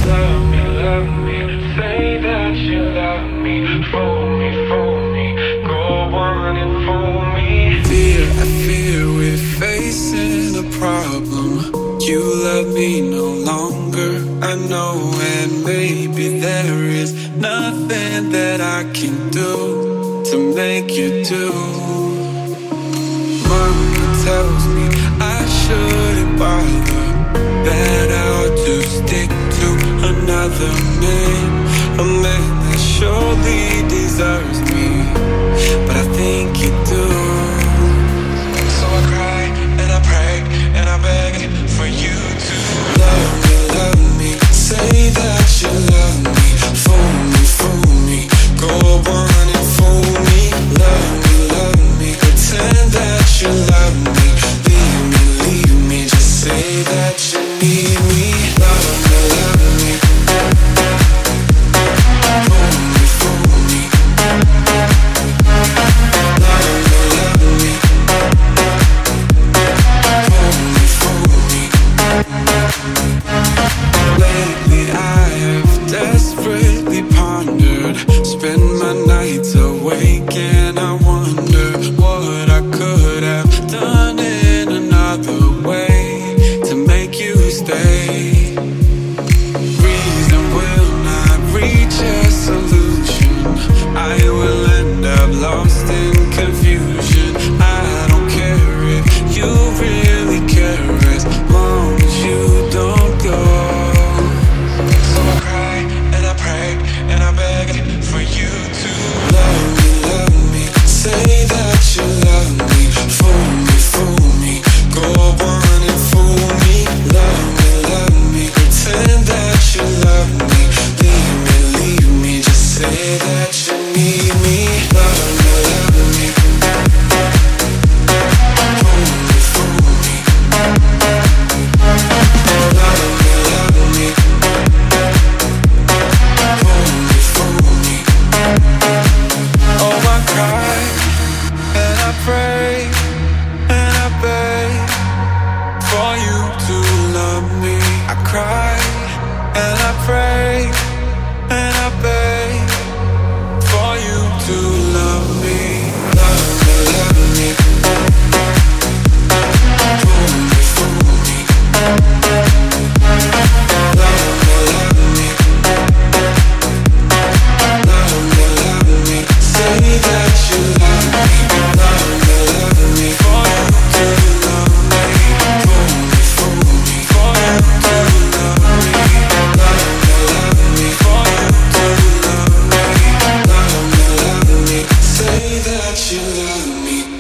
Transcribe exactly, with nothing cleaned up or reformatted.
love me, love me. Say that you love me. Fool me, fool me. Go on and fool me. Fear, I fear we're facing a problem. You love me no longer, I know, and maybe there is nothing that I can do to make you do. Mama tells me I shouldn't bother, that I ought to stick to another man, a man that surely deserves me, but I think you do. So I cry and I pray and I beg for you to love me, love me. Say that you love me. Fool me, fool me. Go on and fool me. Love me, love me. Pretend that you love me. Leave me, leave me. Just say that you need me. Love me, love me. Fool me, fool me. Love me, love me. Fool me, fool me. Lately I have desperately pondered, spend my nights awake and I wonder what I could have done in another way to make you stay. Reason will not reach a solution, I will end up lost in confusion. I don't care if you really care as long as you don't go. So I cry and I pray and I beg for you to love me, love me. Say that you love me. Fool me, fool me. Go on and fool me. Love me, love me. Pretend that you love me. Leave me, leave me. Just say that you need me. Love me, love me. Fool me, fool me. Love me, love me. Fool me, fool me. Oh, I cry and I pray and I beg for you to love me. I cry and I pray and I beg for you to love me. Love me, love me. Fool me, fool me. Love me, love me. Love me, love me. Say that you love me. Love me, love me. For you to love me. Fool me, fool me. For you to love me. Love me, love me. For you to love me. Love me, love me. Say that you love me.